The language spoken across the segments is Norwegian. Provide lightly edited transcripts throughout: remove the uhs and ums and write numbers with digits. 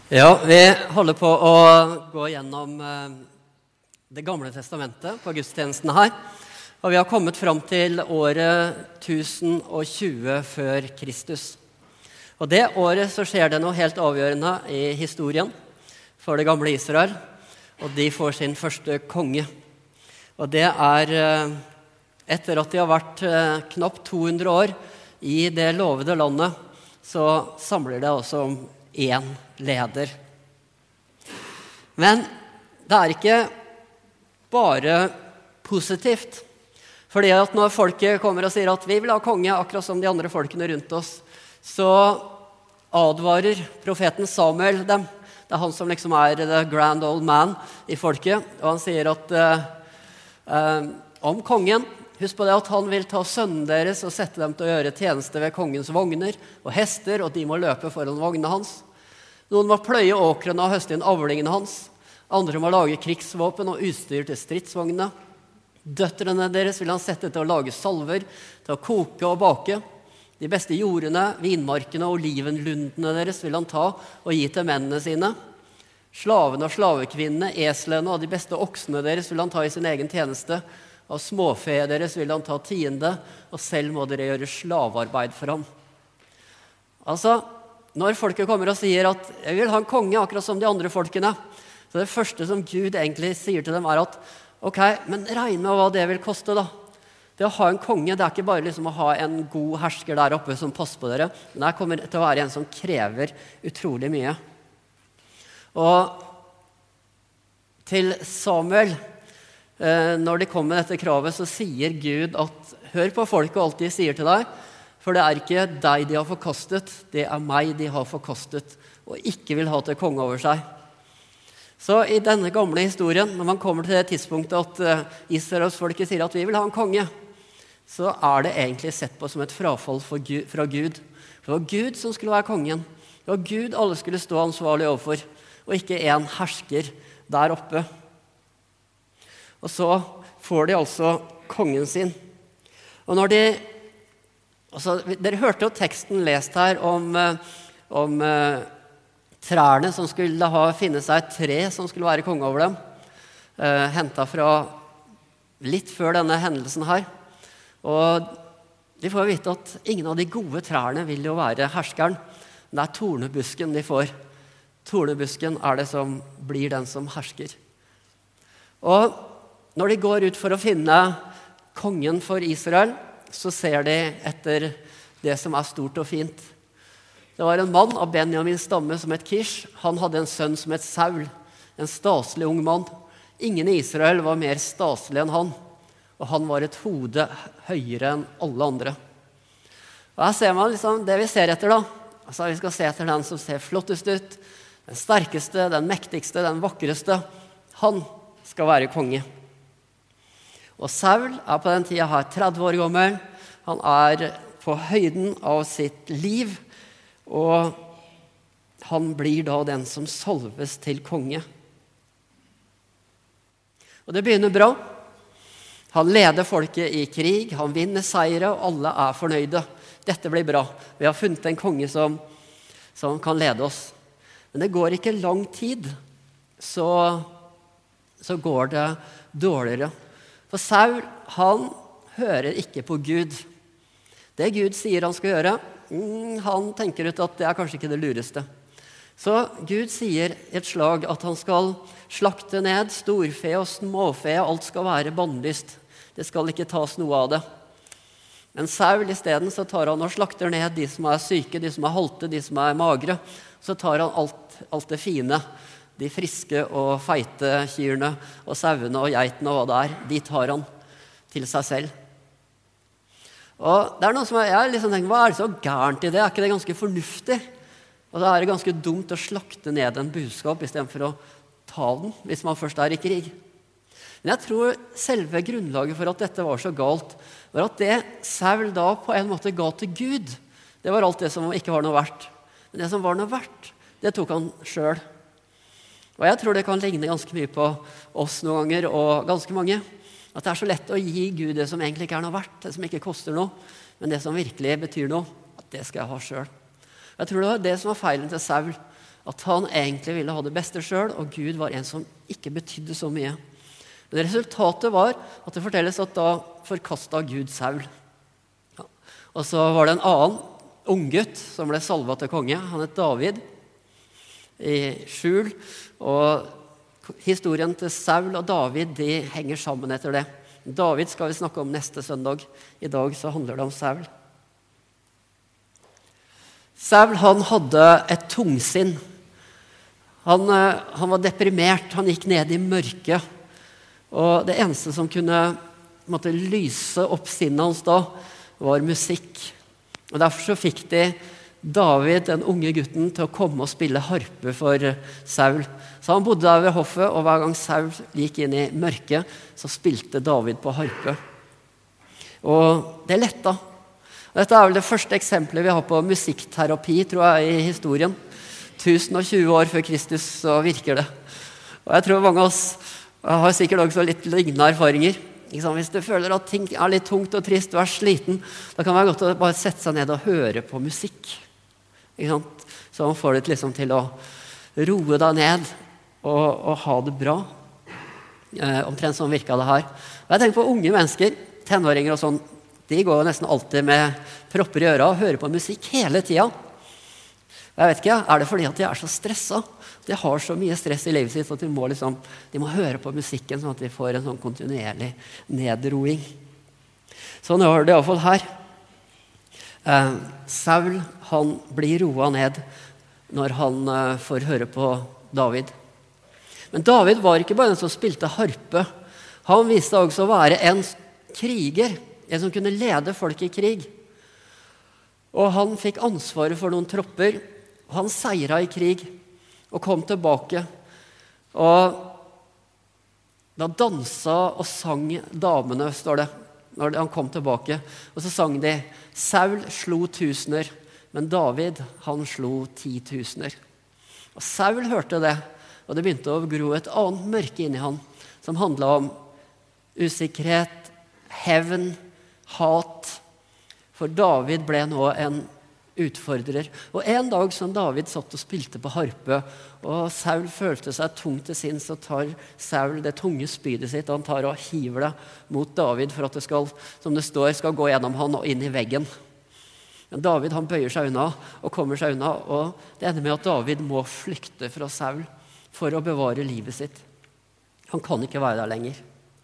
Ja, vi holder på å gå gjennom det gamle testamentet på gudstjenesten her. Og vi har kommet fram til året 1020 før Kristus. Og det året så skjer det noe helt avgjørende i historien for det gamle Israel. Og de får sin første konge. Og det etter at de har vært knapt 200 år i det lovede landet, så samler det også om én leder. Men det ikke bare positivt. Fordi at når folket kommer og sier at vi vil ha konge akkurat som de andre folkene rundt oss, så advarer profeten Samuel dem. Det han som liksom the grand old man i folket. Og han sier at om kongen, husk på det at han vil ta sønnen deres og sette dem til å gjøre tjeneste ved kongens vogner og hester, og de må løpe foran vognene hans. Noen må pløye åkrene og høste inn avlingene hans. Andre må lage krigsvåpen og utstyr til stridsvognene. Døtrene deres vil han sette til å lage salver, til å koke og bake. De beste jordene, vinmarkene og olivenlundene deres vil han ta og gi til mennene sine. Slavene og slavekvinnene, eslene og de beste oksene deres vil han ta i sin egen tjeneste. Av småfe deres vil han ta tiende, og selv må dere gjøre slavarbeid for ham. Altså, når folket kommer og sier at jeg vil ha en konge akkurat som de andre folkene, så det første som Gud egentlig sier til dem at ok, men regn med hva det vil koste da. Det å ha en konge, det ikke bare liksom å ha en god hersker der oppe som passer på dere, men det kommer til å være en som krever utrolig mye. Og til Samuel, når de kommer med dette kravet, så sier Gud at hør på folket og alt de sier til deg, for det ikke deg de har forkastet, det meg de har forkastet, og ikke vil ha til konge over seg. Så i denne gamle historien, når man kommer til det tidspunktet at Israelsfolket sier at vi vil ha en konge, så det egentlig sett på som et frafall fra Gud. For det var Gud som skulle være kongen. Det var Gud alle skulle stå ansvarlig overfor, og ikke en hersker der oppe. Og så får de altså kongen sin. Og når dere hørte jo teksten lest her om trærne som skulle finne seg et tre som skulle være konge over dem, hentet fra litt før denne hendelsen her. Og de får vite at ingen av de gode trærne vil jo være herskeren. Det tornebusken de får. Tornebusken det som blir den som hersker. Og når de går ut for å finne kongen for Israel, så ser de etter det som stort og fint. Det var en mann av Benjamins stamme som het Kish. Han hadde en sønn som het Saul, en staselig ung mann. Ingen i Israel var mer staselig enn han, og han var et hode høyere enn alle andre. Og her ser man liksom det vi ser etter da. Altså, vi skal se etter den som ser flottest ut, den sterkeste, den mektigste, den vakreste. Han skal være konge. Og Saul på den tiden her 30 år gammel. Han på høyden av sitt liv, og han blir da den som salves til konge. Og det begynner bra. Han leder folket i krig, han vinner seire, og alle fornøyde. Dette blir bra. Vi har funnet en konge som kan lede oss. Men det går ikke lang tid, så går det dårligere. For Saul, han hører ikke på Gud. Det Gud sier han skal gjøre, han tenker ut at det kanskje ikke det lureste. Så Gud sier i et slag at han skal slakte ned storfe og småfe, og alt skal være bannlyst. Det skal ikke tas noe av det. Men Saul i stedet så tar han og slakter ned de som syke, de som halte, de som magre. Så tar han alt det fine, de friske og feite kyrne og sauene og geitene og hva det de tar han til seg selv. Og det noe som jeg liksom tenker, hva det så gærent i det? Ikke det ganske fornuftig? Og det det ganske dumt å slakte ned en buskap i stedet for å ta den, hvis man først i krig. Men jeg tror selve grunnlaget for at dette var så galt, var at det Saul da på en måte ga til Gud, det var alt det som ikke var noe verdt. Men det som var noe verdt, det tok han selv. Og jeg tror det kan ligne ganske mye på oss noen ganger, og ganske mange. At det så lett å gi Gud det som egentlig ikke noe verdt, det som ikke koster noe, men det som virkelig betyr noe, at det skal jeg ha selv. Jeg tror det var det som var feilen til Saul, at han egentlig ville ha det beste selv, og Gud var en som ikke betydde så mye. Men resultatet var at det fortelles at da forkastet Gud Saul. Ja. Og så var det en annen unggutt som ble salvet til konge. Han het David i skjul, og historien til Saul og David, de henger sammen etter det. David skal vi snakke om neste søndag. I dag så handler det om Saul. Saul, han hadde et tungsinn. Han var deprimert, han gikk ned i mørket. Og det eneste som kunne lyse opp sinnet hans da, var musikk. Og derfor så fikk de David, den unge gutten, til å komme og spille harpe for Saul. Så han bodde der ved hoffet, og hver gang Saul gikk inn i mørket, så spilte David på harpe. Og det letta. Dette er vel det første eksempelet vi har på musikkterapi, tror jeg, i historien. 1020 år før Kristus så virker det. Og jeg tror mange av oss har sikkert også litt lignende erfaringer. Hvis du føler at ting er litt tungt og trist, du er sliten, da kan det være godt å bare sette seg ned og høre på musikk. Så man får det liksom til å roe deg ned og ha det bra. Omtrent sånn virket det her. Og jeg tenker på unge mennesker, tenåringer og sånn, de går jo nesten alltid med propper i øra og hører på musikk hele tiden. Jeg vet ikke, er det fordi at de er så stresset? De har så mye stress i livet sitt at de må høre på musikken sånn at de får en sånn kontinuerlig nedroing. Sånn er det i hvert fall her. Saul, han blir roet ned når han får høre på David. Men David var ikke bare den som spilte harpe. Han viste også å være en kriger, en som kunne lede folk i krig. Og han fikk ansvaret for noen tropper. Han seiret i krig og kom tilbake. Og da danset og sang damene, står det, når han kom tilbake. Og så sang de, Saul slo tusener, men David, han slo 10 000. Og Saul hørte det, og det begynte å gro et annet mørke inn i han, som handlet om usikkerhet, hevn, hat. For David ble nå en utfordrer. Og en dag som David satt og spilte på harpe, og Saul følte seg tungt til sinns, så tar Saul det tunge spydet sitt, og han tar og hiver det mot David for at det skal, som det står, skal gå gjennom han og inn i veggen. Men David, han bøyer seg unna og kommer seg unna, og det ender med at David må flykte fra Saul for å bevare livet sitt. Han kan ikke være der lenger.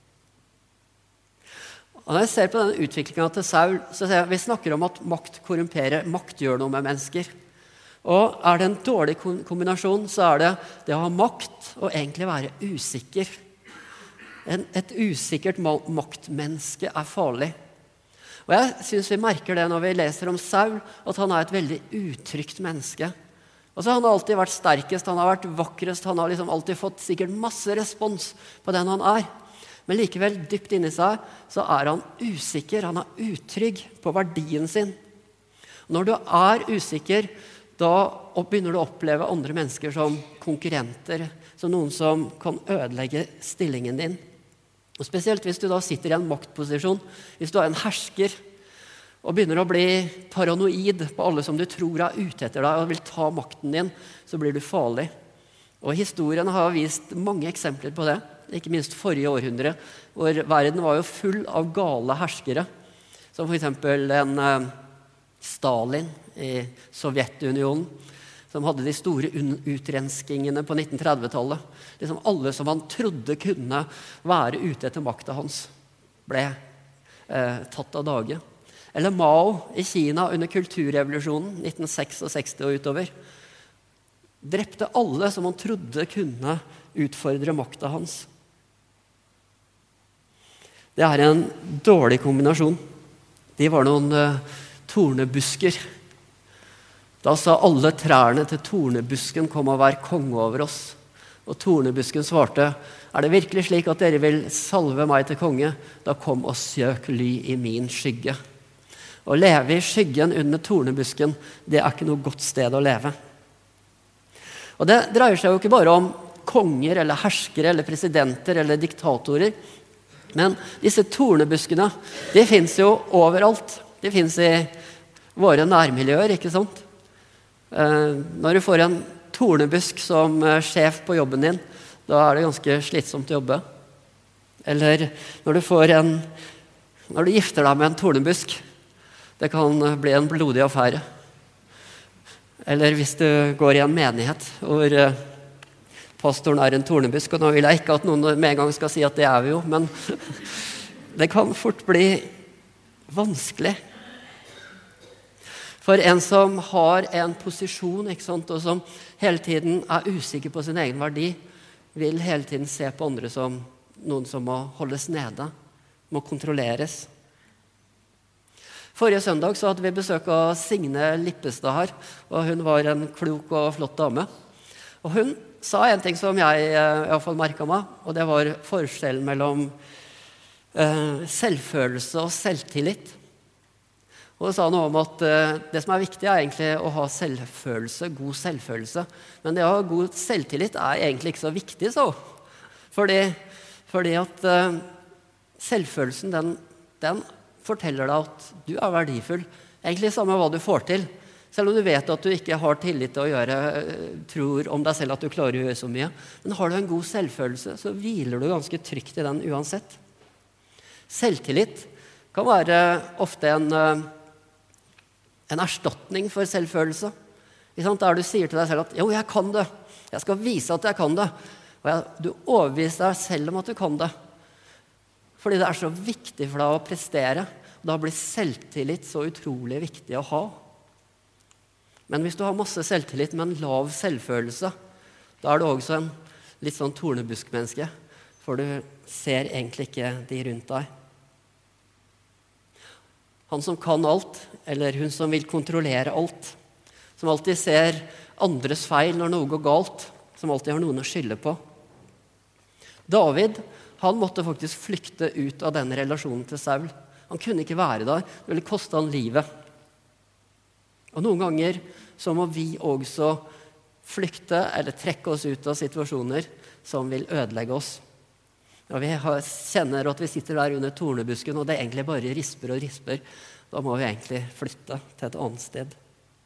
Og når jeg ser på denne utviklingen til Saul, så ser jeg, vi snakker om at makt korrumperer, makt gjør noe med mennesker. Og er det en dårlig kombinasjon, så er det å ha makt og egentlig være usikker. Et usikkert maktmenneske er farlig. Og jeg synes vi merker det når vi leser om Saul, at han er et veldig utrygt menneske. Altså, han har alltid vært sterkest, han har vært vakrest, han har alltid fått sikkert masse respons på den han er. Men likevel, dypt inni seg, så er han usikker, han er utrygg på verdien sin. Når du er usikker, da begynner du å oppleve andre mennesker som konkurrenter, som noen som kan ødelegge stillingen din. Og spesielt hvis du da sitter i en maktposisjon, hvis du er en hersker, og begynner å bli paranoid på alle som du tror er ute etter deg, og vil ta makten din, så blir du farlig. Og historien har vist mange eksempler på det. Ikke minst forrige århundre, hvor verden var jo full av gale herskere, som for eksempel en Stalin i Sovjetunionen, som hadde de store utrenskingene på 1930-tallet. Alle som han trodde kunne være ute etter makta hans, ble tatt av dage. Eller Mao i Kina under kulturrevolusjonen 1966 og utover. Drepte alle som han trodde kunne utfordre makta hans. Det er en dårlig kombinasjon. De var noen tornebusker. Da sa alle trærne til tornebusken kom og vær konge over oss. Og tornebusken svarte, er det virkelig slik at dere vil salve meg til konge? Da kom og søk ly i min skygge. Å leve i skyggen under tornebusken, det er ikke noe godt sted å leve. Og det dreier seg jo ikke bare om konger eller herskere eller presidenter eller diktatorer, men disse tornebuskene, de finnes jo overalt. De finnes i våre nærmiljøer, ikke sant? Når du får en tornebusk som sjef på jobben din, da det ganske slitsomt å jobbe. Eller når du gifter deg med en tornebusk, det kan bli en blodig affære. Eller hvis du går i en menighet hvor pastoren en tornebusk, og nå vil jeg ikke at noen med en gang skal si at det vi jo, men det kan fort bli vanskelig. For en som har en posisjon, ikke sant, og som hele tiden usikker på sin egen verdi, vil hele tiden se på andre som noen som må holdes nede, må kontrolleres. Forrige søndag så hadde vi besøk av Signe Lippestad her, og hun var en klok og flott dame. Og hun sa en ting som jeg i hvert fall merket meg, og det var forskjellen mellom selvfølelse og selvtillit. Og det sa noe om at det som viktig egentlig å ha selvfølelse, god selvfølelse. Men det å ha god selvtillit egentlig ikke så viktig, så. Fordi at selvfølelsen, den forteller deg at du verdifull. Egentlig samme hva du får til. Selv om du vet at du ikke har tillit til å tror om deg selv at du klarer å gjøre så mye. Men har du en god selvfølelse, så hviler du ganske trygt i den uansett. Selvtillit kan være ofte en erstatning for selvfølelse. Der du sier til deg selv at «Jo, jeg kan det. Jeg skal vise at jeg kan det». Og du overbeviser deg selv om at du kan det. Fordi det så viktig for deg å prestere. Og da blir selvtillit så utrolig viktig å ha. Men hvis du har masse selvtillit, men lav selvfølelse, da du også en litt sånn tornebuskmenneske. For du ser egentlig ikke de rundt deg. Han som kan alt, eller hun som vil kontrollere alt, som alltid ser andres feil når noe går galt, som alltid har noen å skylde på. David, han måtte faktisk flykte ut av denne relasjonen til Saul. Han kunne ikke være der, det ville koste han livet. Og noen ganger så må vi også flykte eller trekke oss ut av situasjoner som vil ødelegge oss. Og vi kjenner at vi sitter der under tornebusken, og det egentlig bare risper og risper. Da må vi egentlig flytte til et annet sted.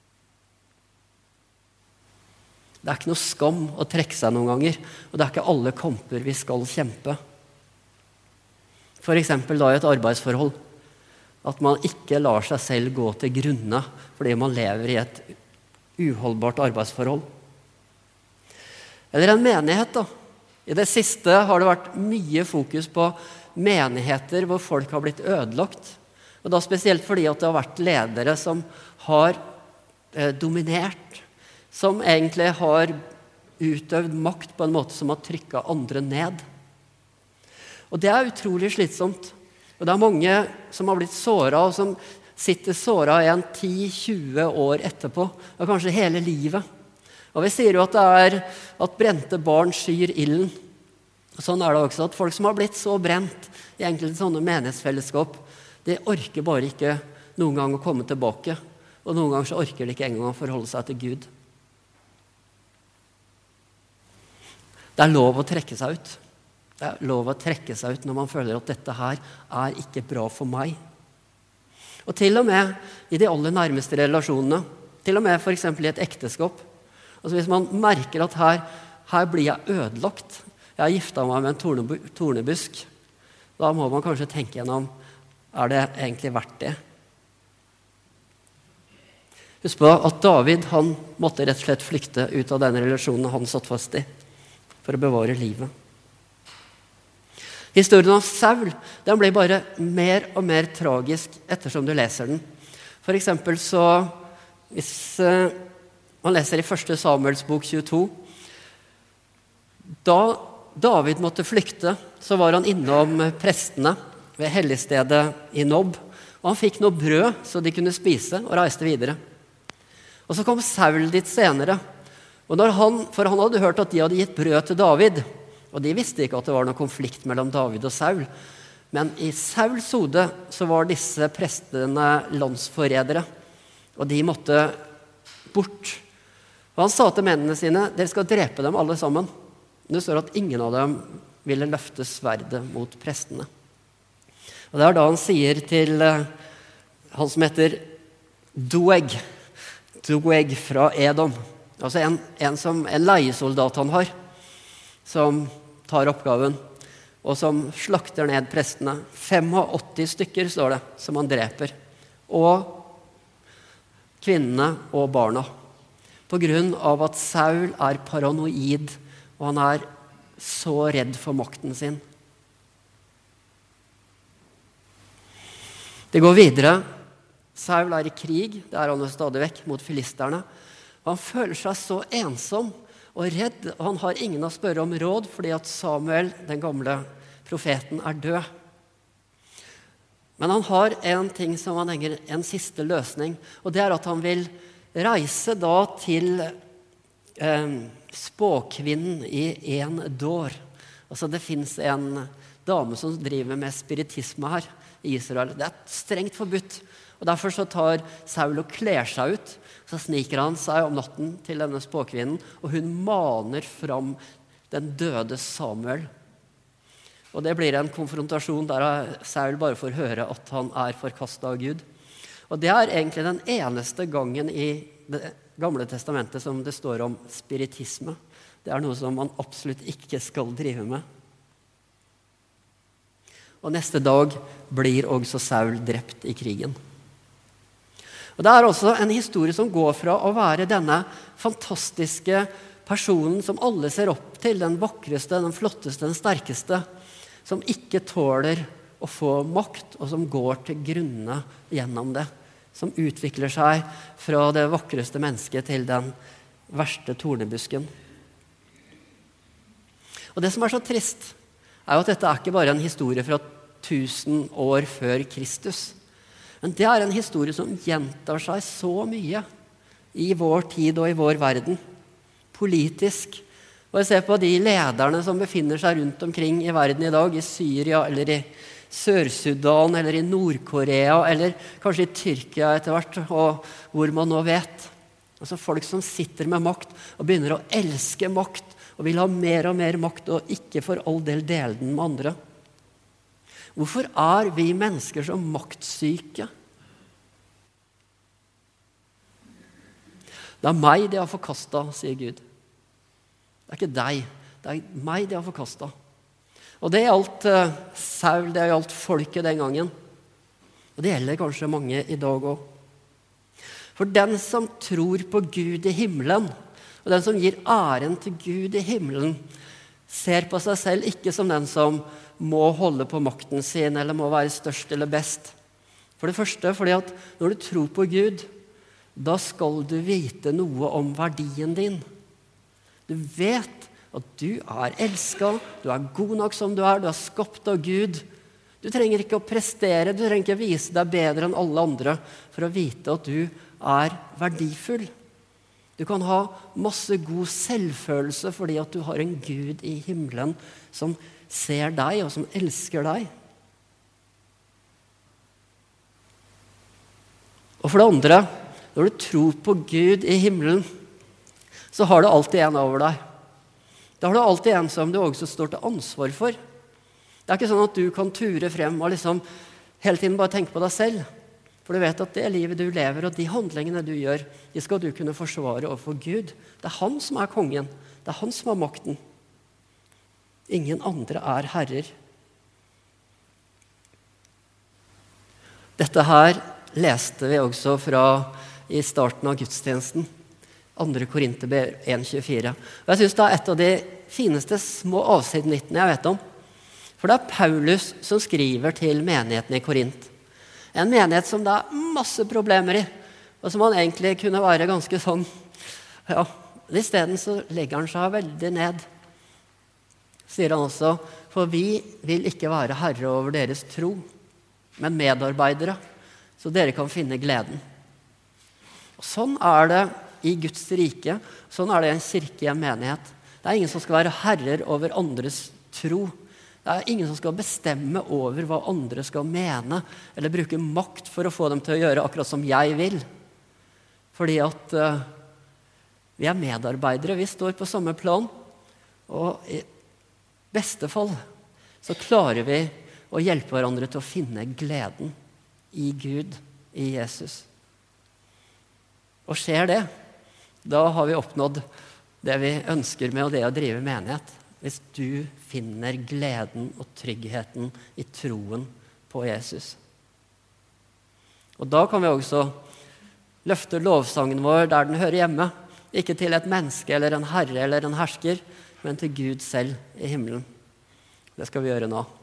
Det ikke noe skam å trekke seg noen ganger, og det ikke alle kamper vi skal kjempe. For eksempel da i et arbeidsforhold, at man ikke lar seg selv gå til grunne fordi man lever i et uholdbart arbeidsforhold. Eller en menighet da. I det siste har det vært mye fokus på menigheter hvor folk har blitt ødelagt. Og da spesielt fordi at det har vært ledere som har dominert, som egentlig har utøvd makt på en måte som har trykket andre ned. Og det utrolig slitsomt. Og det mange som har blitt såret, og som sitter såret igjen 10-20 år etterpå, og kanskje hele livet. Og vi sier jo at det at brente barn skyr ilden. Og sånn det også, at folk som har blitt så brent i enkelte sånne menighetsfellesskap, de orker bare ikke noen gang å komme tilbake. Og noen ganger så orker de ikke engang å forholde seg til Gud. Det lov å trekke seg ut. Det lov å trekke seg ut når man føler at dette her ikke bra for meg. Og til og med i de aller nærmeste relasjonene, til og med for eksempel i et ekteskap, altså hvis man merker at her blir jeg ødelagt, jeg har giftet meg med en tornebusk, da må man kanskje tenke gjennom, det egentlig verdt det? Husk på at David, han måtte rett og slett flykte ut av denne relasjonen han satt fast i, for å bevare livet. Historien om Saul, den blir bare mer og mer tragisk ettersom du leser den. For eksempel så, hvis man leser i 1. Samuels bok 22, da David måtte flykte, så var han innom prestene ved helligstedet i Nob, og han fikk noe brød så de kunne spise og reiste videre. Og så kom Saul dit senere, for han hadde hørt at de hadde gitt brød til David, og de visste ikke at det var noen konflikt mellom David og Saul. Men i Sauls hode så var disse prestene landsforrædere, og de måtte bort. Og han sa til mennene sine, dere skal drepe dem alle sammen. Det står at ingen av dem ville løfte sverdet mot prestene. Og det da han sier til han som heter Doeg fra Edom, Altså en leiesoldat han har, som tar oppgaven, og som slakter ned prestene. 85 stykker, står det, som han dreper. Og kvinnene og barna. På grunn av at Saul er paranoid, og han er så redd for makten sin. Det går videre. Saul er i krig, det er han jo stadig vekk, mot filisterne. Og han føler seg så ensom og redd, og han har ingen å spørre om råd, fordi at Samuel, den gamle profeten, er død. Men han har en ting som han henger, en siste løsning, og det er at han vil reise da til spåkvinnen i Endor. Altså det finnes en dame som driver med spiritisme her i Israel. Det er strengt forbudt, og derfor så tar Saul og kler seg ut. Så sniker han seg om natten til denne spåkvinnen, og hun maner fram den døde Samuel. Og det blir en konfrontasjon der Saul bare får høre at han er forkastet av Gud. Og det er egentlig den eneste gangen i Det gamle testamentet som det står om spiritisme. Det er noe som man absolutt ikke skal drive med. Og neste dag blir også Saul drept i krigen. Og det er også en historie som går fra å være denne fantastiske personen som alle ser opp til, den vakreste, den flotteste, den sterkeste, som ikke tåler å få makt, og som går til grunne gjennom det, som utvikler seg fra det vakreste mennesket til den verste tornebusken. Og det som er så trist, er jo at dette er ikke bare en historie fra 1000 år før Kristus, men det er en historie som gjentar seg så mye i vår tid og i vår verden, politisk. Og jeg ser på de lederne som befinner seg rundt omkring i verden i dag, i Syria eller i Sør-Sudan eller i Nord-Korea eller kanskje i Tyrkia etter hvert, og hvor man nå vet. Altså folk som sitter med makt og begynner å elske makt og vil ha mer og mer makt og ikke for all del dele den med andre. Hvorfor er vi mennesker så maktsyke? Det er meg de har forkastet, sier Gud. Det er ikke deg, det er meg de har forkastet. Og det gjaldt Saul, det gjaldt folket den gangen. Og det gjelder kanskje mange i dag også. For den som tror på Gud i himmelen, og den som gir æren til Gud i himmelen, ser på seg selv ikke som den som må holde på makten sin, eller må være størst eller best. For det første, fordi at når du tror på Gud, da skal du vite noe om verdien din. Du vet at du er elsket, du er god nok som du er skapt av Gud. Du trenger ikke å prestere, du trenger ikke å vise deg bedre enn alle andre for å vite at du er verdifull. Du kan ha masse god selvfølelse fordi at du har en Gud i himmelen som ser deg og som elsker deg. Og for det andre, når du tror på Gud i himmelen, så har du alltid en over deg. Da har du alltid en som du også står til ansvar for. Det er ikke sånn at du kan ture frem og liksom hele tiden bare tenke på deg selv. For du vet at det livet du lever og de handlingene du gjør, de skal du kunne forsvare overfor Gud. Det er han som er kongen. Det er han som har makten. Ingen andre er herrer. Dette her leste vi også fra i starten av gudstjenesten. 2. Korinterbrev 1,24. Og jeg synes det er et av de fineste små avsnittene jeg vet om. For det er Paulus som skriver til menigheten i Korint. En menighet som det er masse problemer i, og som han egentlig kunne være ganske sånn, ja, i stedet så legger han seg veldig ned. Sier han også, for vi vil ikke være herre over deres tro, men medarbeidere, så dere kan finne gleden. Og sånn er det i Guds rike, sånn er det i en kirke, i en menighet. Det er ingen som skal være herrer over andres tro. Det er ingen som skal bestemme over hva andre skal mene, eller bruke makt for å få dem til å gjøre akkurat som jeg vil. Fordi at vi er medarbeidere, vi står på samme plan, og i beste fall så klarer vi å hjelpe hverandre til å finne gleden i Gud, i Jesus. Og skjer det, Da har vi oppnådd det vi ønsker med det å drive menighet. Hvis du finner gleden og tryggheten i troen på Jesus. Og da kan vi også løfte lovsangen vår der den hører hjemme. Ikke til et menneske eller en herre eller en hersker, men til Gud selv i himmelen. Det skal vi gjøre nå.